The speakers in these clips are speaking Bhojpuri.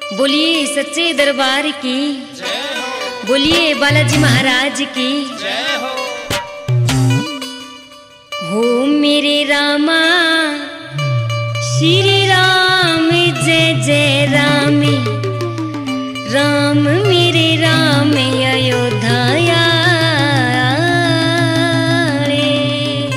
बोलिए सच्चे दरबार की, बोलिए बालाजी महाराज की। हो मेरे रामा श्री राम, जय जय राम राम, मेरे राम अयोध्या रे।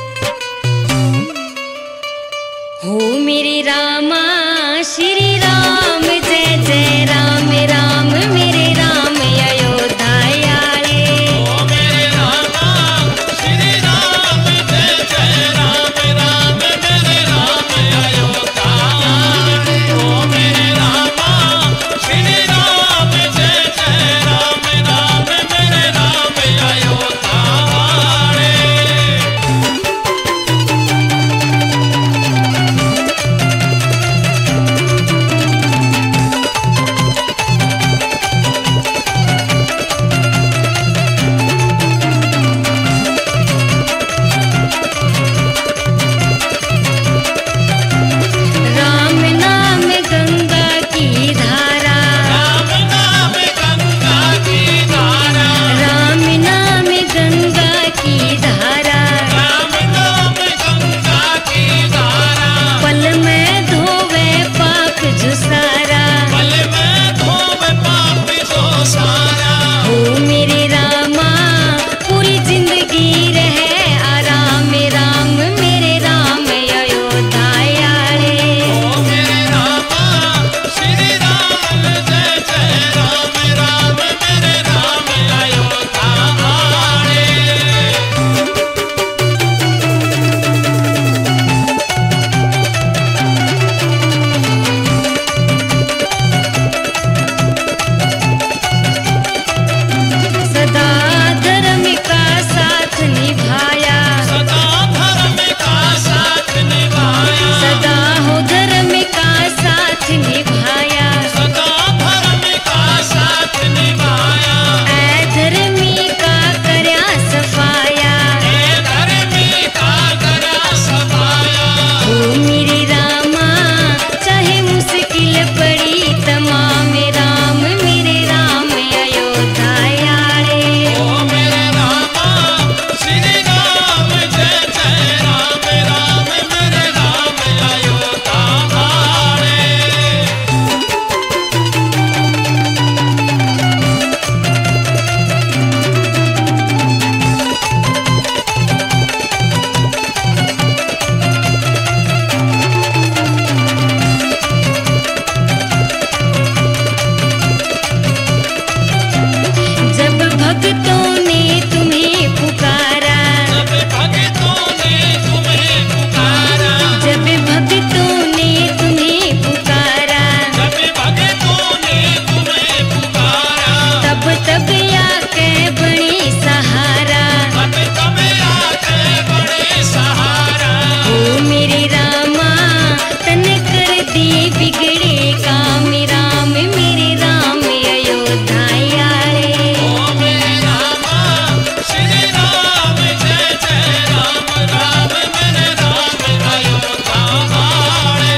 हो मेरे रामा श्री राम, जय जय राम राम, मेरे राम अयोध्या रे। ओ मेरे रामा श्री राम, जय जय राम राम, मेरे राम अयोध्या रे। ओ मेरे रामा श्री राम, जय जय राम राम, मेरे राम अयोध्या रे। राम नाम गंगा की धारा, राम नाम गंगा की धारा, राम नाम गंगा की धारा, राम नाम गंगा की धारा। पल में धोवे पाप जुसारा। पल में धोवे पाप जो सारा। हो मेरे रामा पूरी जिंदगी रहे आराम राम, मेरे राम अयोध्या रे। ओ मेरे रामा श्री राम, जय जय राम राम, मेरे राम अयोध्या रे। सदा धर्म का साथ निभाया, सदा धर्म का साथ निभाया, सदा हो धर्म का साथ निभाया। सदा धर्म का साथ निभाया। ऐ धर्मी का करया सफाया। ए धर्मी का करा सफाया। हो मेरे रामा चाहे मुश्किल पड़ी तमाम राम, मेरे राम अयोध्या रे। ओ मेरे रामा श्री राम, जय जय राम राम, मेरे राम अयोध्या रे। जब भक्तों ने तुम्हें पुकारा, जब भक्तों ने तुम्हें पुकारा, जब भक्तों ने तुम्हें पुकारा, जब भक्तों ने तुम्हें पुकारा, तब तब आके बड़ी सहारा। तब तब आके बड़े सहारा। हो मेरे रामा तन कर दिए बिगड़े काम राम, मेरे राम अयोध्या रे। ओ मेरे रामा श्री राम, जय जय राम राम, मेरे राम अयोध्या रे।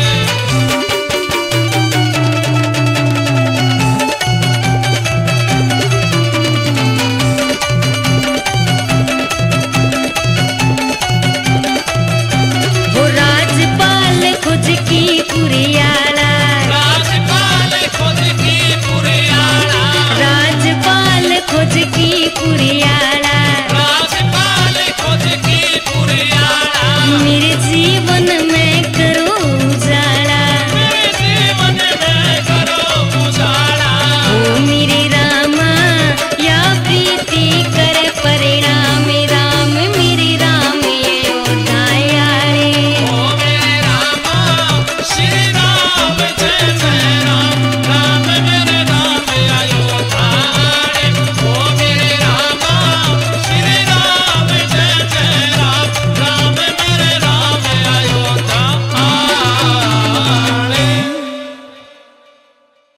हो राजपाल खुद की पुरियाला, राजपाल खुद की पुरियाला, राजपाल खुद की पुरियाला।